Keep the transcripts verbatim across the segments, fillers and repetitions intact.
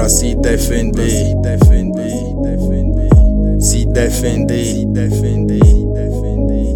pra se defender, se defender, defender, se defender, se defender, defender.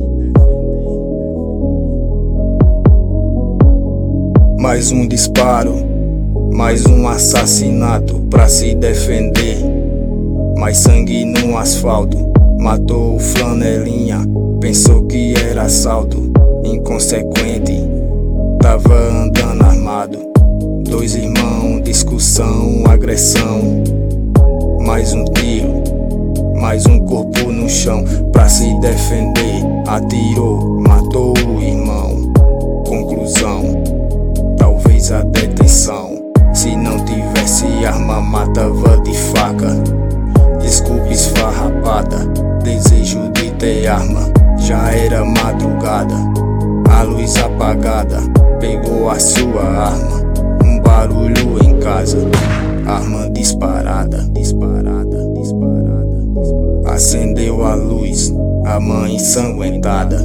Mais um disparo, mais um assassinato pra se defender. Mais sangue no asfalto, matou o flanelinha, pensou que era assalto. Inconsequente, tava andando armado. Dois irmãos, discussão, agressão. Mais um tiro, mais um corpo no chão pra se defender. Atirou, matou o irmão. Conclusão, talvez a detenção. Se não tivesse arma, matava de faca. Desculpe esfarrapada, desejo de ter arma. Já era madrugada, a luz apagada, pegou a sua arma. Um barulho em casa, arma disparada, disparada, disparada, disparada. Acendeu a luz, a mãe ensanguentada.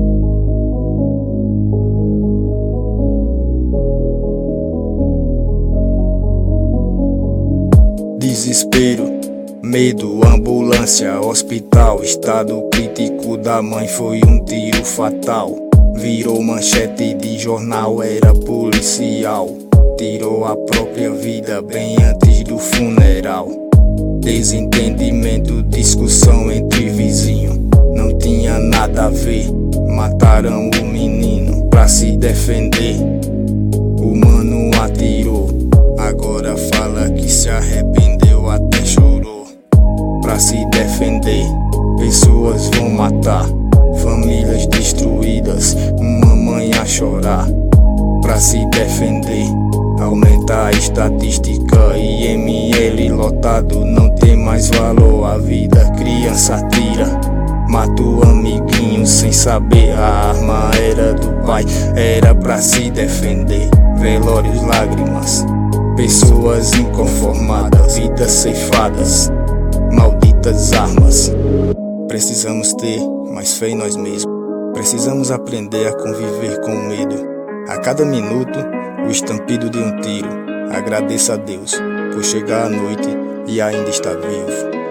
Desespero, medo, ambulância, hospital. Estado crítico da mãe, foi um tiro fatal. Virou manchete de jornal, era policial. Tirou a própria vida bem antes do funeral. Desentendimento, discussão entre vizinhos. Não tinha nada a ver, mataram o menino pra se defender. O mano atirou, agora fala que se arrependeu, até chorou. Pra se defender, pessoas vão matar, famílias destruídas, uma mãe a chorar. Pra se defender, aumenta a estatística, I M L lotado, não tem mais valor a vida. Criança tira, mata o amiguinho sem saber, a arma era do pai, era pra se defender. Velórios, lágrimas, pessoas inconformadas, vidas ceifadas, malditas armas. Precisamos ter mais fé em nós mesmos. Precisamos aprender a conviver com o medo. A cada minuto, o estampido de um tiro. Agradeça a Deus por chegar à noite e ainda estar vivo.